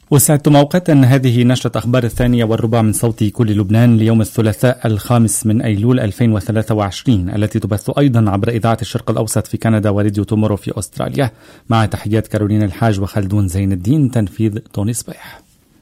وسعدتم أوقاتا. هذه نشرة أخبار 2:15 من صوت كل لبنان ليوم الثلاثاء 5 من أيلول 2023، التي تبث أيضا عبر إذاعة الشرق الأوسط في كندا وراديو تومورو في أستراليا، مع تحيات كارولين الحاج وخلدون زين الدين، تنفيذ توني صبيح.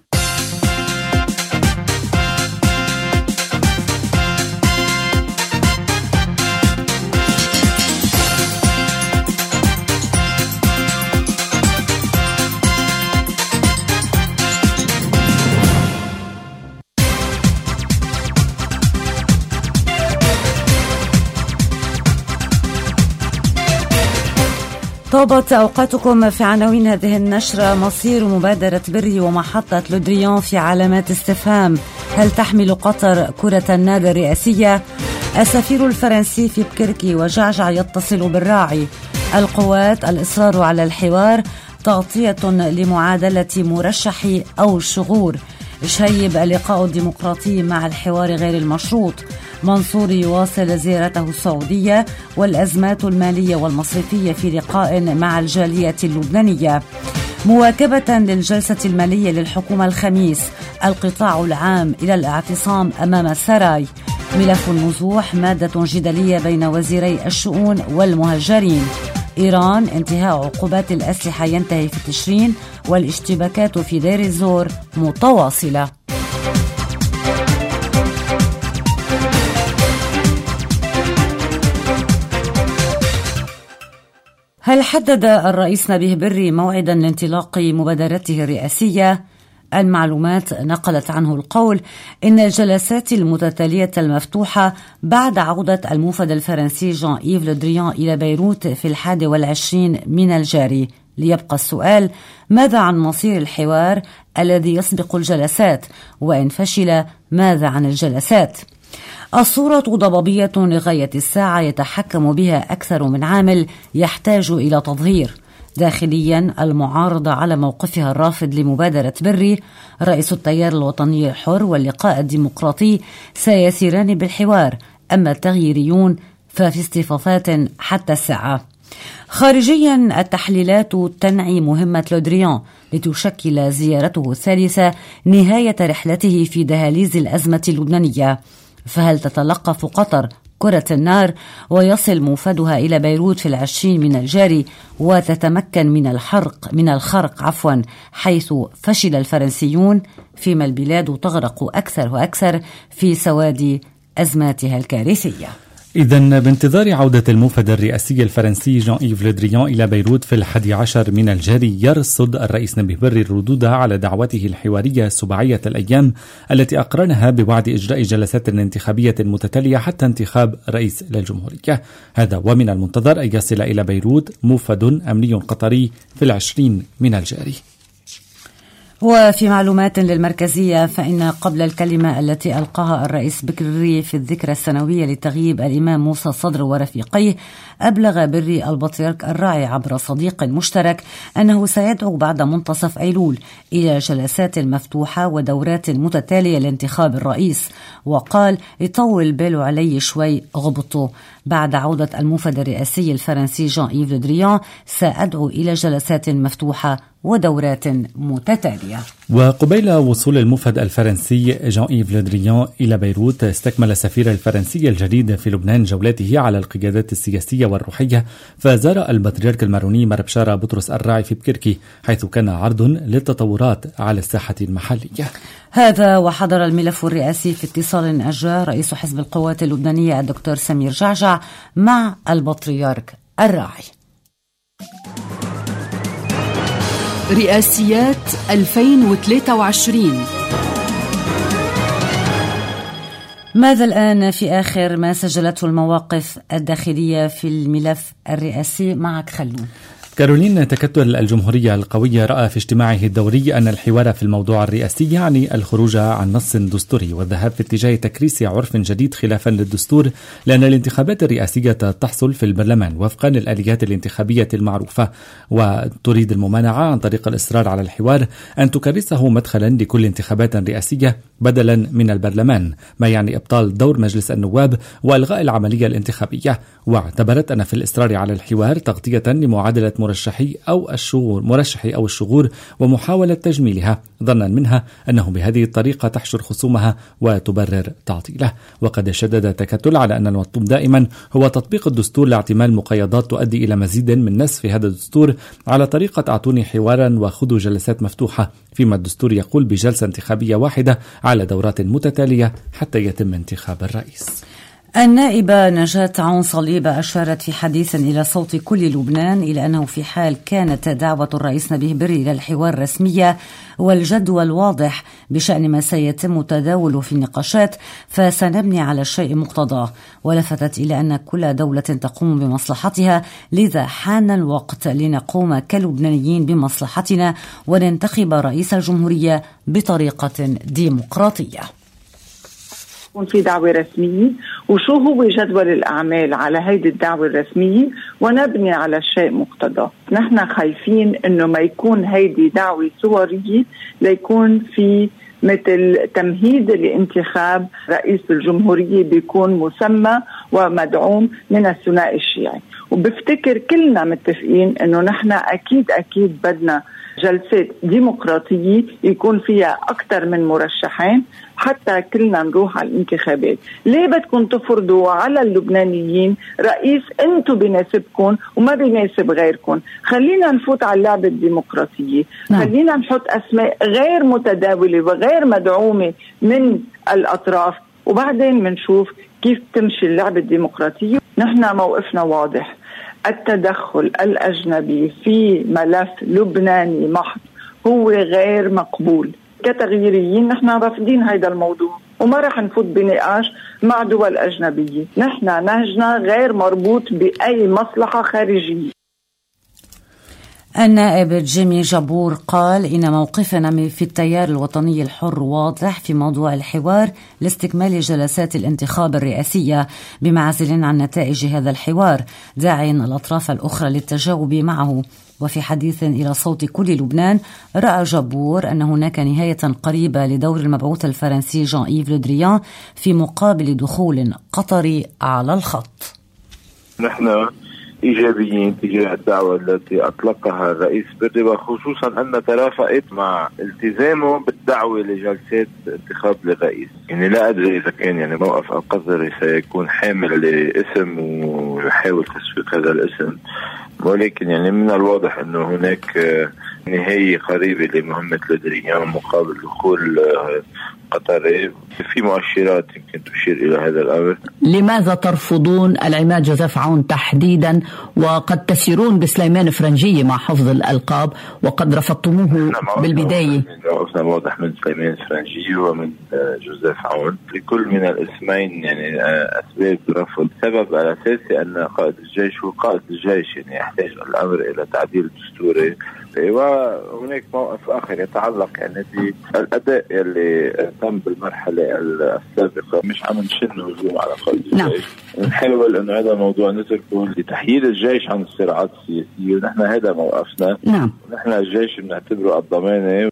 طابت أوقاتكم في عناوين هذه النشرة. مصير مبادرة بري ومحطة لودريان في علامات استفهام. هل تحمل قطر كرة النار الرئاسية؟ السفير الفرنسي في بكركي وجعجع يتصل بالراعي. القوات الإصرار على الحوار تغطية لمعادلة مرشح أو شغور. شيب اللقاء الديمقراطي مع الحوار غير المشروط. منصور يواصل زيارته السعودية. والأزمات المالية والمصرفية في لقاء مع الجالية اللبنانية. مواكبة للجلسة المالية للحكومة الخميس. القطاع العام إلى الاعتصام أمام السراي. ملف النزوح مادة جدلية بين وزيري الشؤون والمهجرين. إيران انتهاء عقوبات الأسلحة ينتهي في تشرين. والاشتباكات في دير الزور متواصلة. هل حدد الرئيس نبيه بري موعدا لانطلاق مبادرته الرئاسية؟ المعلومات نقلت عنه القول إن الجلسات المتتالية المفتوحة بعد عودة الموفد الفرنسي جان إيف لودريان إلى بيروت في 21 من الجاري. ليبقى السؤال: ماذا عن مصير الحوار الذي يسبق الجلسات؟ وإن فشل ماذا عن الجلسات؟ الصورة ضبابية لغاية الساعة يتحكم بها أكثر من عامل يحتاج إلى تظهير. داخليا المعارضة على موقفها الرافض لمبادرة بري. رئيس التيار الوطني الحر واللقاء الديمقراطي سيسيران بالحوار، أما التغييريون ففي اصطفافات حتى الساعة. خارجيا التحليلات تنعي مهمة لودريان لتشكل زيارته الثالثة نهاية رحلته في دهاليز الأزمة اللبنانية. فهل تتلقف قطر كرة النار ويصل موفدها إلى بيروت في 20 من الجاري وتتمكن من الخرق حيث فشل الفرنسيون، فيما البلاد تغرق أكثر وأكثر في سواد أزماتها الكارثية؟ إذن بانتظار عودة الموفد الرئاسي الفرنسي جان إيف لودريان إلى بيروت في 11 من الجاري، يرصد الرئيس نبيه بري الردود على دعوته الحوارية سباعية الأيام التي أقرنها بوعد إجراء جلسات انتخابية متتالية حتى انتخاب رئيس للجمهورية. هذا ومن المنتظر أن يصل إلى بيروت موفد أمني قطري في 20 من الجاري. وفي معلومات للمركزية، فإن قبل الكلمة التي ألقاها الرئيس بكري في الذكرى السنوية لتغييب الإمام موسى الصدر ورفيقيه، أبلغ بري البطريرك الراعي عبر صديق مشترك أنه سيدعو بعد منتصف أيلول إلى جلسات مفتوحة ودورات متتالية لانتخاب الرئيس، وقال: يطول باله علي شوي غبطه. بعد عودة الموفد الرئاسي الفرنسي جان إيف لودريان سأدعو إلى جلسات مفتوحة ودورات متتالية. وقبيل وصول الموفد الفرنسي جان إيف لودريان إلى بيروت، استكمل السفير الفرنسي الجديد في لبنان جولاته على القيادات السياسية والروحية، فزار البطريرك الماروني مربشارة بطرس الراعي في بكركي، حيث كان عرض للتطورات على الساحة المحلية. هذا وحضر الملف الرئاسي في اتصال أجرى رئيس حزب القوات اللبنانية الدكتور سمير جعجع مع البطريرك الراعي. رئاسيات 2023. ماذا الآن في آخر ما سجلته المواقف الداخلية في الملف الرئاسي؟ معك خلون. كارولين، تكتل الجمهورية القوية رأى في اجتماعه الدوري أن الحوار في الموضوع الرئاسي يعني الخروج عن نص دستوري والذهاب في اتجاه تكريس عرف جديد خلافا للدستور، لأن الانتخابات الرئاسية تحصل في البرلمان وفقا للآليات الانتخابية المعروفة، وتريد الممانعة عن طريق الإصرار على الحوار أن تكرسه مدخلا لكل انتخابات رئاسية بدلا من البرلمان، ما يعني إبطال دور مجلس النواب وإلغاء العملية الانتخابية. واعتبرت أن في الإصرار على الحوار تغطية لمعادلة مرشحي أو الشغور ومحاولة تجميلها ظنا منها أنه بهذه الطريقة تحشر خصومها وتبرر تعطيله. وقد شدد تكتل على أن المطلوب دائما هو تطبيق الدستور لاعتمال مقيدات تؤدي إلى مزيد من نسف هذا الدستور على طريقة أعطوني حوارا وخذوا جلسات مفتوحة، فيما الدستور يقول بجلسة انتخابية واحدة على دورات متتالية حتى يتم انتخاب الرئيس. النائبة نجاة عون صليبة أشارت في حديث إلى صوت كل لبنان إلى أنه في حال كانت دعوة الرئيس نبيه بري إلى الحوار رسمية والجدول واضح بشأن ما سيتم تداوله في النقاشات فسنبني على الشيء مقتضاه، ولفتت إلى أن كل دولة تقوم بمصلحتها، لذا حان الوقت لنقوم كلبنانيين بمصلحتنا وننتخب رئيس الجمهورية بطريقة ديمقراطية. يكون في دعوة رسمية وشو هو جدول الأعمال على هيدي الدعوة الرسمية ونبني على الشيء مقتضى. نحن خايفين إنه ما يكون هيدي دعوة صورية ليكون في مثل تمهيد لانتخاب رئيس الجمهورية بيكون مسمى ومدعوم من الثنائي الشيعي. وبفتكر كلنا متفقين إنه نحن أكيد بدنا جلسات ديمقراطية يكون فيها أكثر من مرشحين حتى كلنا نروح على الانتخابات. ليه بدكم تفرضوا على اللبنانيين رئيس انتو بيناسبكم وما بيناسب غيركم؟ خلينا نفوت على اللعبة الديمقراطية. خلينا نحط أسماء غير متداولة وغير مدعومة من الأطراف وبعدين منشوف كيف تمشي اللعبة الديمقراطية. نحن موقفنا واضح، التدخل الأجنبي في ملف لبناني محض هو غير مقبول. كتغييريين نحن رافضين هذا الموضوع وما رح نفوت بنقاش مع دول أجنبية. نحن نهجنا غير مربوط بأي مصلحة خارجية. النائب جيمي جابور قال إن موقفنا في التيار الوطني الحر واضح في موضوع الحوار لاستكمال جلسات الانتخاب الرئاسية بمعزل عن نتائج هذا الحوار، داعيا الأطراف الأخرى للتجاوب معه. وفي حديث إلى صوت كل لبنان رأى جابور أن هناك نهاية قريبة لدور المبعوث الفرنسي جان إيف لو دريان في مقابل دخول قطري على الخط. نحن إيجابيين تجاه الدعوة التي أطلقها الرئيس بري، وخصوصا أن ترافقت مع التزامه بالدعوة لجلسات انتخاب للرئيس. يعني لا أدري إذا كان موقف القذري سيكون حامل لاسم ويحاول تسويق هذا الاسم، ولكن من الواضح أنه هناك نهاية قريبة لمهمة لو دريان مقابل دخول قطري. في مؤشرات يمكن تشير إلى هذا الأمر. لماذا ترفضون العماد جوزيف عون تحديدا وقد تسيرون بسليمان فرنجية مع حفظ الألقاب وقد رفضتموه بالبداية؟ موقفنا واضح من سليمان فرنجية ومن جوزيف عون. لكل من الاسمين أسباب رفض. السبب الأساسي أن قائد الجيش هو قائد الجيش، يحتاج الأمر إلى تعديل دستوري. وهناك موقف آخر يتعلق بالأداء اللي تم بالمرحلة السابقة. مش عم نشن هجوم على قائد الجيش، نحاول أن هذا الموضوع نتركه لتحييد الجيش عن الصراعات السياسية، ونحن هذا موقفنا. نحن الجيش بنعتبره الضمانة.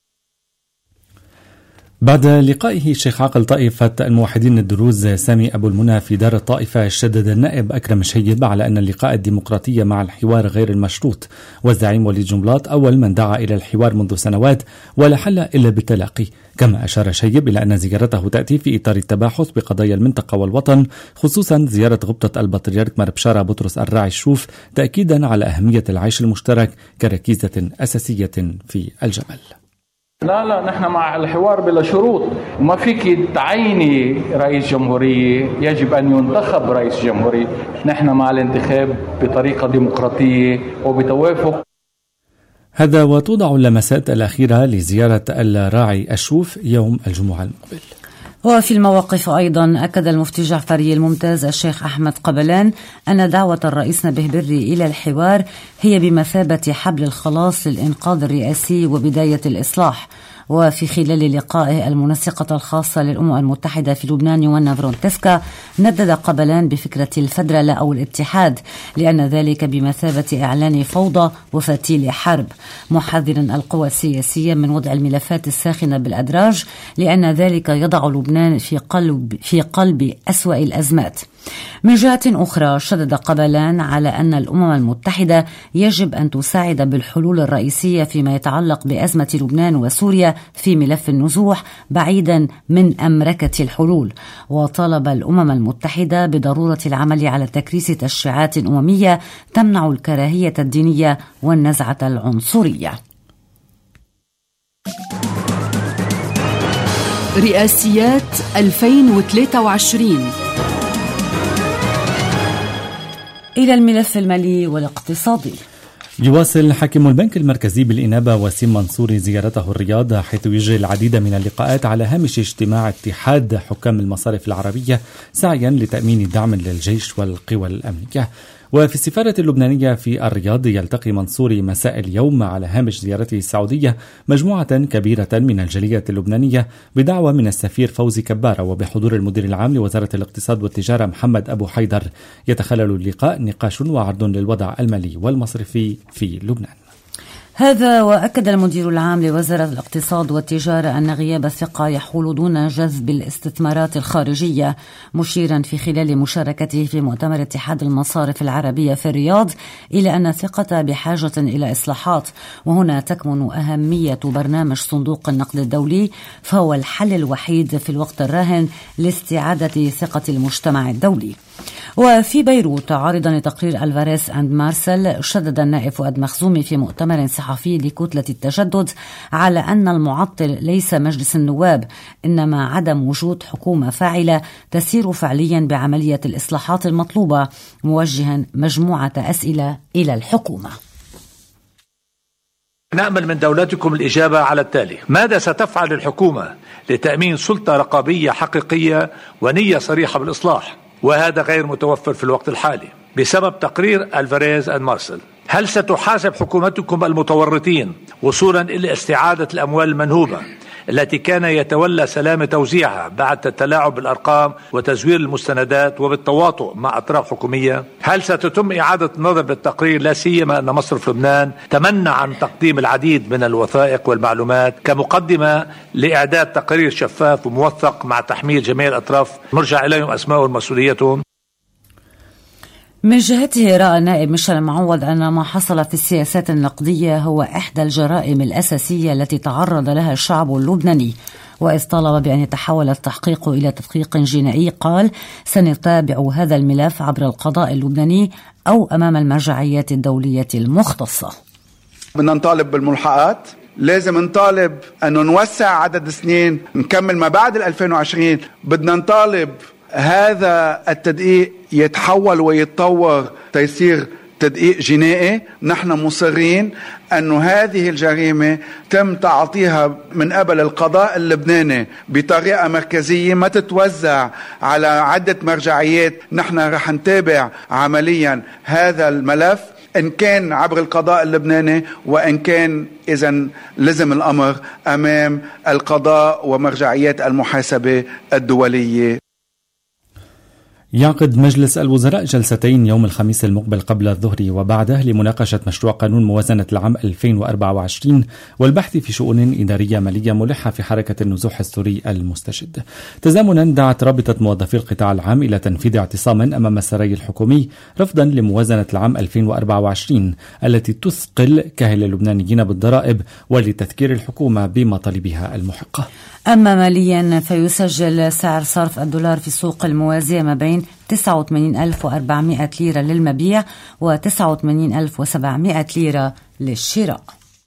بعد لقائه الشيخ عاقل طائفة الموحدين الدروز سامي أبو المنى في دار الطائفة، شدد النائب أكرم شهيب على أن اللقاء الديمقراطية مع الحوار غير المشروط، والزعيم وليد جنبلاط أول من دعا إلى الحوار منذ سنوات ولا حل إلا بالتلاقي. كما أشار شهيب إلى أن زيارته تأتي في إطار التباحث بقضايا المنطقة والوطن، خصوصا زيارة غبطة البطريرك مار بشارة بطرس الراعي الشوف، تأكيدا على أهمية العيش المشترك كركيزة أساسية في الجبل. لا نحن مع الحوار بلا شروط، وما فيك تعيني رئيس جمهورية، يجب أن ينتخب رئيس جمهورية. نحن مع الانتخاب بطريقة ديمقراطية وبتوافق. هذا وتوضع اللمسات الأخيرة لزيارة الراعي الشوف يوم الجمعة المقبل. وفي المواقف أيضا أكد المفتي جعفري الممتاز الشيخ أحمد قبلان أن دعوة الرئيس نبيه بري إلى الحوار هي بمثابة حبل الخلاص للإنقاذ الرئاسي وبداية الإصلاح. وفي خلال لقائه المنسقة الخاصة للأمم المتحدة في لبنان يوانا فرونتسكا، ندد قبلان بفكرة الفدرلة أو الاتحاد، لأن ذلك بمثابة إعلان فوضى وفتيل حرب، محذرا القوى السياسية من وضع الملفات الساخنة بالأدراج، لأن ذلك يضع لبنان في قلب أسوأ الأزمات. من جهة أخرى شدد قبلان على أن الأمم المتحدة يجب أن تساعد بالحلول الرئيسية فيما يتعلق بأزمة لبنان وسوريا في ملف النزوح بعيدا من أمركة الحلول، وطالب الأمم المتحدة بضرورة العمل على تكريس تشريعات أممية تمنع الكراهية الدينية والنزعة العنصرية. رئاسيات 2023. إلى الملف المالي والاقتصادي. يواصل حاكم البنك المركزي بالإنابة وسيم منصوري زيارته الرياض، حيث يجري العديد من اللقاءات على هامش اجتماع اتحاد حكام المصارف العربية سعيا لتأمين دعم للجيش والقوى الأمنية. وفي السفارة اللبنانية في الرياض يلتقي منصوري مساء اليوم على هامش زيارته السعودية مجموعة كبيرة من الجالية اللبنانية بدعوة من السفير فوزي كبارة وبحضور المدير العام لوزارة الاقتصاد والتجارة محمد أبو حيدر. يتخلل اللقاء نقاش وعرض للوضع المالي والمصرفي في لبنان. هذا وأكد المدير العام لوزارة الاقتصاد والتجارة أن غياب الثقة يحول دون جذب الاستثمارات الخارجية، مشيرا في خلال مشاركته في مؤتمر اتحاد المصارف العربية في الرياض إلى أن الثقة بحاجة إلى إصلاحات، وهنا تكمن أهمية برنامج صندوق النقد الدولي، فهو الحل الوحيد في الوقت الراهن لاستعادة ثقة المجتمع الدولي. وفي بيروت عارضا لتقرير ألفاريز أند مارسل، شدد النائب فؤاد مخزومي في مؤتمر صحفي لكتلة التجدد على أن المعطل ليس مجلس النواب، إنما عدم وجود حكومة فاعلة تسير فعليا بعملية الإصلاحات المطلوبة، موجها مجموعة أسئلة إلى الحكومة. نأمل من دولتكم الإجابة على التالي: ماذا ستفعل الحكومة لتأمين سلطة رقابية حقيقية ونية صريحة بالإصلاح؟ وهذا غير متوفر في الوقت الحالي بسبب تقرير ألفاريز أند مارسل. هل ستحاسب حكومتكم المتورطين وصولا إلى استعادة الأموال المنهوبة التي كان يتولى سلام توزيعها بعد التلاعب بالأرقام وتزوير المستندات وبالتواطؤ مع أطراف حكومية؟ هل ستتم إعادة النظر بالتقرير، لا سيما أن مصرف لبنان تمنع عن تقديم العديد من الوثائق والمعلومات كمقدمة لإعداد تقرير شفاف وموثق مع تحميل جميع الأطراف مرجع إليهم أسماء ومسؤوليتهم؟ من جهته رأى النائب ميشيل معوض أن ما حصل في السياسات النقدية هو إحدى الجرائم الأساسية التي تعرض لها الشعب اللبناني، وإذ طلب بأن يتحول التحقيق إلى تدقيق جنائي قال: سنتابع هذا الملف عبر القضاء اللبناني أو أمام المرجعيات الدولية المختصة. بدنا نطالب بالملحقات، لازم نطالب أنه نوسع عدد سنين، نكمل ما بعد 2020. بدنا نطالب هذا التدقيق يتحول ويتطور تيصير تدقيق جنائي. نحن مصرين أنه هذه الجريمة تم تعطيها من قبل القضاء اللبناني بطريقة مركزية، ما تتوزع على عدة مرجعيات. نحن رح نتابع عمليا هذا الملف إن كان عبر القضاء اللبناني، وإن كان إذن لزم الأمر أمام القضاء ومرجعيات المحاسبة الدولية. يعقد مجلس الوزراء جلستين يوم الخميس المقبل قبل الظهر وبعده لمناقشة مشروع قانون موازنة العام 2024 والبحث في شؤون إدارية مالية ملحة في حركة النزوح السوري المستجد. تزامنا دعت رابطة موظفي القطاع العام إلى تنفيذ اعتصام أمام السراي الحكومي رفضا لموازنة العام 2024 التي تثقل كاهل اللبنانيين بالضرائب ولتذكير الحكومة بمطالبها المحقة. أما ماليا فيسجل سعر صرف الدولار في السوق الموازية ما بين 89,400 ليرة للمبيع و 89,700 ليرة للشراء.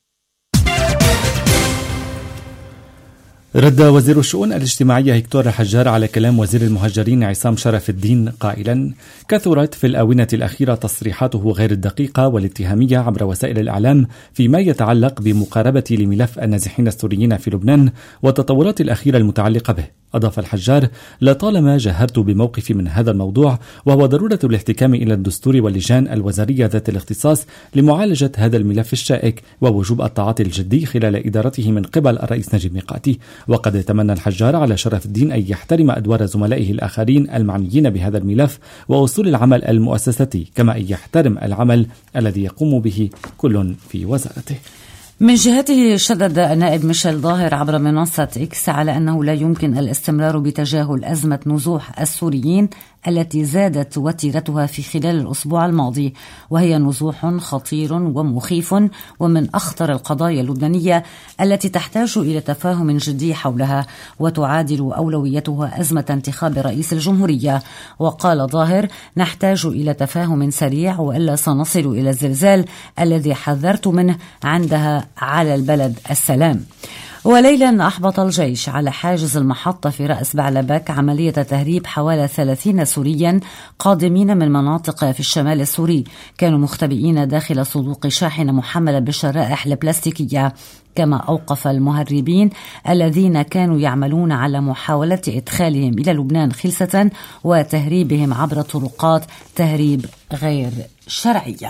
رد وزير الشؤون الاجتماعية هيكتور الحجار على كلام وزير المهاجرين عصام شرف الدين قائلا: كثرت في الآونة الأخيرة تصريحاته غير الدقيقة والاتهامية عبر وسائل الإعلام فيما يتعلق بمقاربة لملف النازحين السوريين في لبنان والتطورات الأخيرة المتعلقة به. أضاف الحجار: لطالما جاهرت بموقفي من هذا الموضوع، وهو ضرورة الاحتكام إلى الدستور واللجان الوزارية ذات الاختصاص لمعالجة هذا الملف الشائك، ووجوب التعاطي الجدي خلال إدارته من قبل الرئيس نجيب ميقاتي. وقد تمنى الحجار على شرف الدين أن يحترم أدوار زملائه الآخرين المعنيين بهذا الملف وأصول العمل المؤسساتي، كما أن يحترم العمل الذي يقوم به كل في وزارته. من جهته شدد النائب ميشيل ظاهر عبر منصة إكس على أنه لا يمكن الاستمرار بتجاهل أزمة نزوح السوريين التي زادت وتيرتها في خلال الأسبوع الماضي، وهي نزوح خطير ومخيف ومن أخطر القضايا اللبنانية التي تحتاج إلى تفاهم جدي حولها، وتعادل أولويتها أزمة انتخاب رئيس الجمهورية. وقال ظاهر: نحتاج إلى تفاهم سريع وإلا سنصل إلى الزلزال الذي حذرت منه، عندها على البلد السلام. وليلا أحبط الجيش على حاجز المحطة في رأس بعلبك عملية تهريب حوالي 30 سوريا قادمين من مناطق في الشمال السوري، كانوا مختبئين داخل صندوق شاحنة محملة بالشرائح البلاستيكية. كما أوقف المهربين الذين كانوا يعملون على محاولة إدخالهم إلى لبنان خلسة وتهريبهم عبر طرقات تهريب غير شرعية.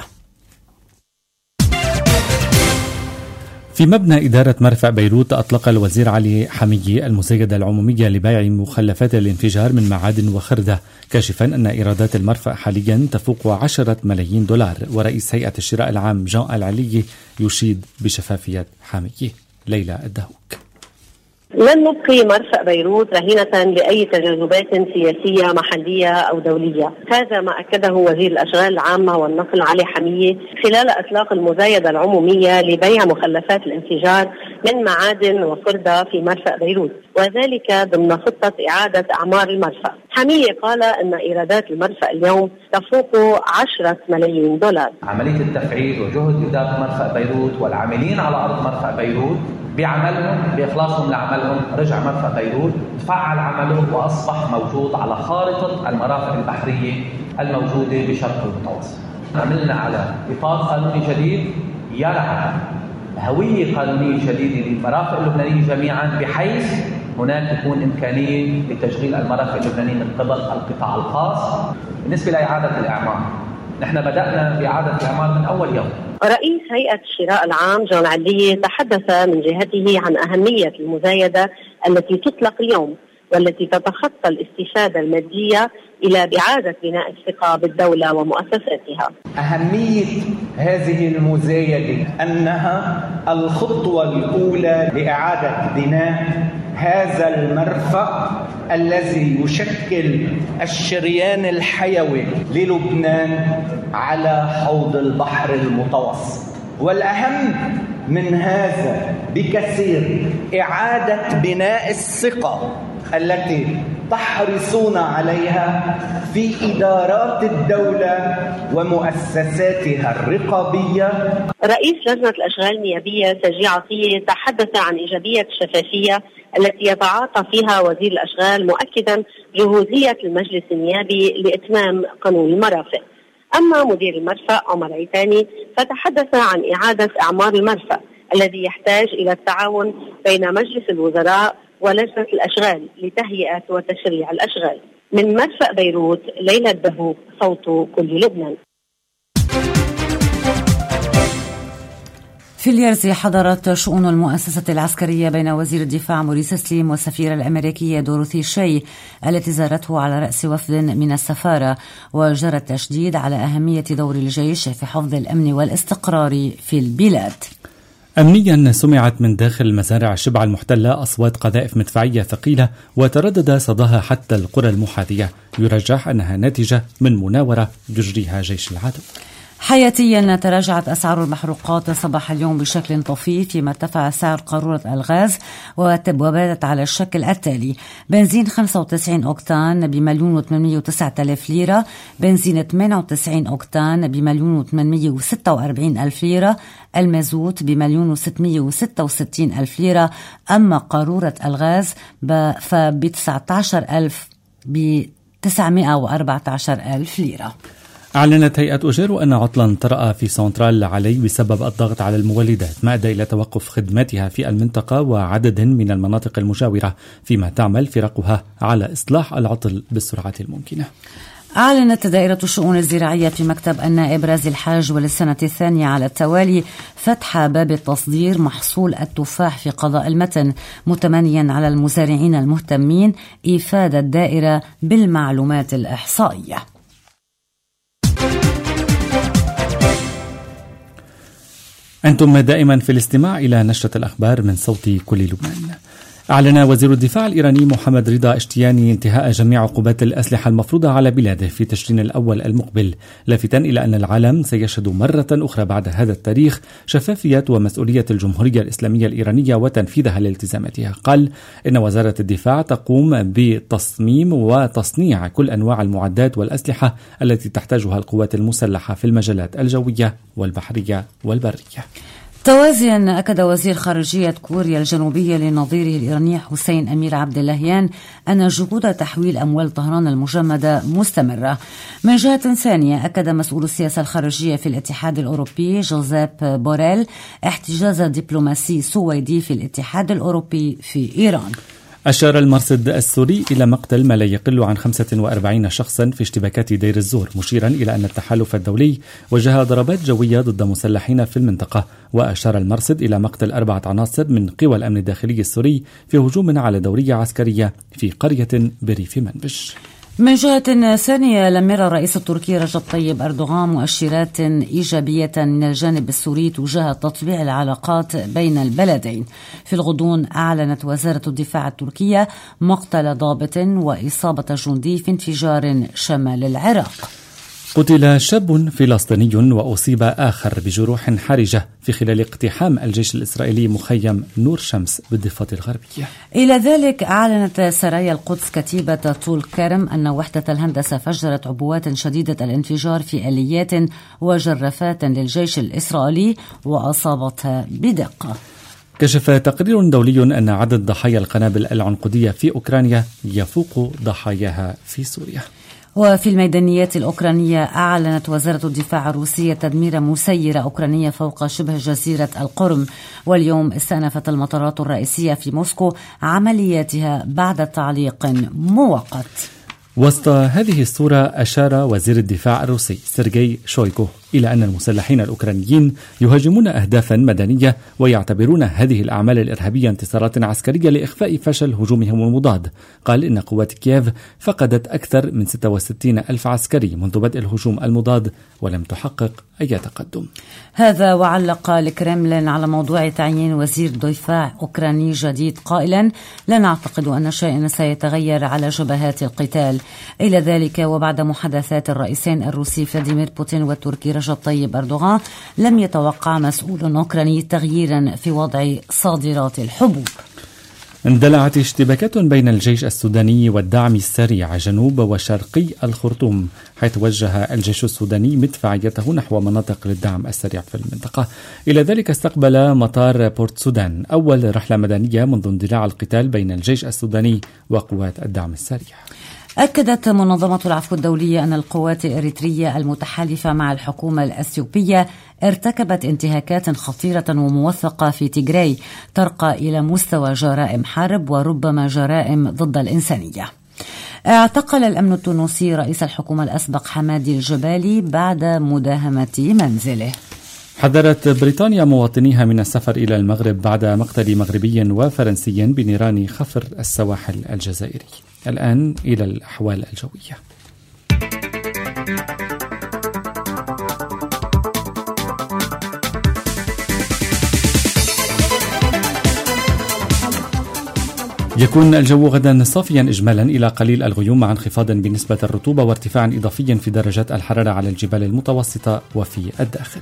في مبنى إدارة مرفأ بيروت أطلق الوزير علي حمية المزايدة العمومية لبيع مخلفات الانفجار من معادن وخردة، كاشفا أن إيرادات المرفأ حاليا تفوق 10 ملايين دولار. ورئيس هيئة الشراء العام جان العلي يشيد بشفافية حمية. ليلى الدهوك. لن نبقي مرفأ بيروت رهينة لأي تجاذبات سياسية محلية أو دولية. هذا ما أكده وزير الأشغال العامة والنقل علي حمية خلال إطلاق المزايدة العمومية لبيع مخلفات الانفجار من معادن وخردة في مرفأ بيروت، وذلك ضمن خطة إعادة أعمار المرفأ. حمية قال أن إيرادات المرفأ اليوم تفوق 10 ملايين دولار. عملية التفعيل وجهد إدارة مرفأ بيروت والعاملين على أرض مرفأ بيروت بعملهم بإخلاصهم لعملهم، رجع مرفأ بيروت تفعل عمله وأصبح موجود على خارطة المرافق البحرية الموجودة بشرق المتوسط. عملنا على إطار قانوني جديد يرعى هوية قانونية جديدة للمرافق اللبنانية جميعا، بحيث هناك تكون إمكانية لتشغيل المرافق اللبنانية من قبل القطاع الخاص. بالنسبة لإعادة الإعمار، نحن بدأنا بإعادة الإعمار من أول يوم. رئيس هيئة الشراء العام جان علي تحدث من جهته عن أهمية المزايدة التي تطلق اليوم، والتي تتخطى الاستفادة المادية إلى إعادة بناء الثقة بالدولة ومؤسساتها. أهمية هذه المزايدة أنها الخطوة الأولى لإعادة بناء هذا المرفأ الذي يشكل الشريان الحيوي للبنان على حوض البحر المتوسط. والأهم من هذا بكثير إعادة بناء الثقة التي تحرصون عليها في إدارات الدولة ومؤسساتها الرقابية. رئيس لجنة الأشغال النيابية سجي عطية تحدث عن إيجابية الشفافية التي يتعاطى فيها وزير الأشغال، مؤكدا جهوزية المجلس النيابي لإتمام قانون المرافق. أما مدير المرفأ عمر عيتاني فتحدث عن إعادة أعمار المرفأ الذي يحتاج إلى التعاون بين مجلس الوزراء ولجنة الأشغال لتهيئة وتشريع الأشغال. من مرفأ بيروت، ليلى الدهوك، صوت كل لبنان. في اليرزي حضرت شؤون المؤسسة العسكرية بين وزير الدفاع موريس سليم والسفيرة الأمريكية دوروثي شي التي زارته على رأس وفد من السفارة، وجرى التشديد على أهمية دور الجيش في حفظ الأمن والاستقرار في البلاد. أمنيا سمعت من داخل مزارع شبع المحتلة أصوات قذائف مدفعية ثقيلة وتردد صداها حتى القرى المحاذية، يرجح أنها ناتجة من مناورة يجريها جيش العدو. حياتيا تراجعت أسعار المحروقات صباح اليوم بشكل طفيف، فيما ارتفع سعر قارورة الغاز وباتت على الشكل التالي: بنزين 95 أوكتان ب1,809,000 ليرة، بنزين 98 أوكتان ب1,846,000 ليرة، المازوت ب1,666,000 ليرة. أما قارورة الغاز ب914,000 ليرة. أعلنت هيئة أجيرو أن عطلا طرأ في سنترال علي بسبب الضغط على المولدات، ما أدى إلى توقف خدماتها في المنطقة وعدد من المناطق المجاورة، فيما تعمل فرقها على إصلاح العطل بالسرعة الممكنة. أعلنت دائرة الشؤون الزراعية في مكتب النائب رازي الحاج وللسنة الثانية على التوالي فتح باب التصدير محصول التفاح في قضاء المتن، متمنيا على المزارعين المهتمين إفادة الدائرة بالمعلومات الإحصائية. أنتم دائما في الاستماع إلى نشرة الأخبار من صوت كل لبنان. أعلن وزير الدفاع الإيراني محمد رضا اشتياني انتهاء جميع عقوبات الأسلحة المفروضة على بلاده في تشرين الأول المقبل، لافتا إلى أن العالم سيشهد مرة أخرى بعد هذا التاريخ شفافية ومسؤولية الجمهورية الإسلامية الإيرانية وتنفيذها لالتزاماتها. قال إن وزارة الدفاع تقوم بتصميم وتصنيع كل أنواع المعدات والأسلحة التي تحتاجها القوات المسلحة في المجالات الجوية والبحرية والبرية. توازيا أكد وزير خارجية كوريا الجنوبية لنظيره الإيراني حسين أمير عبد اللهيان أن جهود تحويل أموال طهران المجمدة مستمرة. من جهة ثانية أكد مسؤول السياسة الخارجية في الاتحاد الأوروبي جوزيب بوريل احتجاز دبلوماسي سويدي في الاتحاد الأوروبي في إيران. أشار المرصد السوري إلى مقتل ما لا يقل عن 45 شخصا في اشتباكات دير الزور، مشيرا إلى أن التحالف الدولي وجه ضربات جوية ضد مسلحين في المنطقة. وأشار المرصد إلى مقتل 4 عناصر من قوى الأمن الداخلي السوري في هجوم على دورية عسكرية في قرية بريف منبج. من جهة ثانية لم يرى الرئيس التركي رجب طيب أردوغان مؤشرات إيجابية من الجانب السوري تجاه تطبيع العلاقات بين البلدين. في الغضون أعلنت وزارة الدفاع التركية مقتل ضابط وإصابة جندي في انفجار شمال العراق. قتل شاب فلسطيني وأصيب آخر بجروح حرجة في خلال اقتحام الجيش الإسرائيلي مخيم نور شمس بالضفة الغربية. إلى ذلك أعلنت سرايا القدس كتيبة طول كرم أن وحدة الهندسة فجرت عبوات شديدة الانفجار في آليات وجرافات للجيش الإسرائيلي وأصابتها بدقة. كشف تقرير دولي أن عدد ضحايا القنابل العنقودية في أوكرانيا يفوق ضحاياها في سوريا. وفي الميدانيات الأوكرانية أعلنت وزارة الدفاع الروسية تدمير مسيرة أوكرانية فوق شبه جزيرة القرم. واليوم استأنفت المطارات الرئيسية في موسكو عملياتها بعد تعليق مؤقت. وسط هذه الصورة أشار وزير الدفاع الروسي سيرجي شويغو إلى أن المسلحين الأوكرانيين يهاجمون أهدافا مدنية ويعتبرون هذه الأعمال الإرهابية انتصارات عسكرية لإخفاء فشل هجومهم المضاد. قال إن قوات كييف فقدت أكثر من 66 ألف عسكري منذ بدء الهجوم المضاد ولم تحقق أي تقدم. هذا وعلق الكرملين على موضوع تعيين وزير دفاع أوكراني جديد قائلا لا نعتقد أن شيئا سيتغير على جبهات القتال. إلى ذلك وبعد محادثات الرئيسين الروسي فلاديمير بوتين والتركي رجب طيب أردوغان لم يتوقع مسؤول أوكراني تغييرا في وضع صادرات الحبوب. اندلعت اشتباكات بين الجيش السوداني والدعم السريع جنوب وشرقي الخرطوم، حيث وجه الجيش السوداني مدفعيته نحو مناطق للدعم السريع في المنطقة. إلى ذلك استقبل مطار بورت سودان أول رحلة مدنية منذ اندلاع القتال بين الجيش السوداني وقوات الدعم السريع. أكدت منظمة العفو الدولية أن القوات الإريترية المتحالفة مع الحكومة الأثيوبية ارتكبت انتهاكات خطيرة وموثقة في تيغراي ترقى إلى مستوى جرائم حرب وربما جرائم ضد الإنسانية. اعتقل الأمن التونسي رئيس الحكومة الأسبق حمادي الجبالي بعد مداهمة منزله. حذرت بريطانيا مواطنيها من السفر إلى المغرب بعد مقتل مغربي وفرنسي بنيران خفر السواحل الجزائري. الآن إلى الأحوال الجوية. يكون الجو غدا صافيا إجمالا إلى قليل الغيوم مع انخفاض بنسبة الرطوبة وارتفاع إضافي في درجات الحرارة على الجبال المتوسطة وفي الداخل.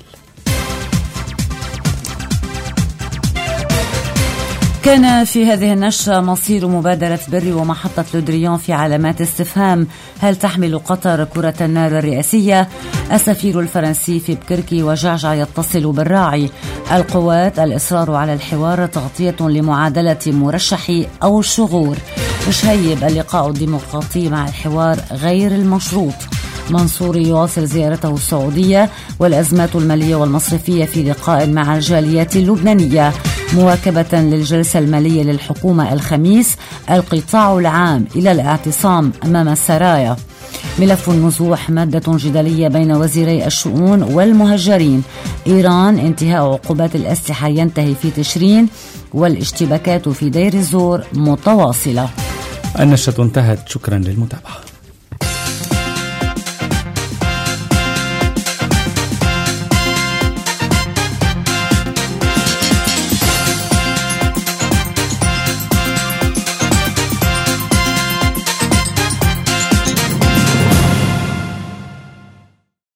كان في هذه النشرة مصير مبادرة بري ومحطة لودريون في علامات استفهام. هل تحمل قطر كرة النار الرئاسية؟ السفير الفرنسي في بكركي وجعجع يتصل بالراعي. القوات الإصرار على الحوار تغطية لمعادلة مرشحي أو الشغور. شهيب اللقاء الديمقراطي مع الحوار غير المشروط. منصور يواصل زيارته السعودية والأزمات المالية والمصرفية في لقاء مع الجاليات اللبنانية. مواكبة للجلسة المالية للحكومة الخميس القطاع العام إلى الاعتصام أمام السرايا. ملف النزوح مادة جدلية بين وزيري الشؤون والمهجرين. إيران انتهاء عقوبات الأسلحة ينتهي في تشرين والاشتباكات في دير الزور متواصلة. النشرة انتهت. شكرا للمتابعة.